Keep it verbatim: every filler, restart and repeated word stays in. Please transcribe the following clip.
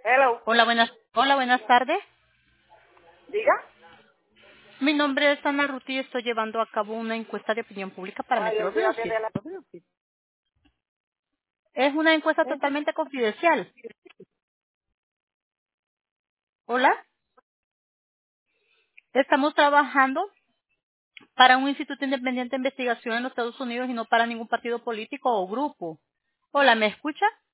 Hello. Hola, buenas, hola, buenas tardes. ¿Diga? Mi nombre es Ana Ruti y estoy llevando a cabo una encuesta de opinión pública para Ay, yo Metro no soy la tía Realty. de la... Es una encuesta ¿Eh? totalmente confidencial. Hola, estamos trabajando para un instituto independiente de investigación en los Estados Unidos y no para ningún partido político o grupo. Hola, ¿me escucha?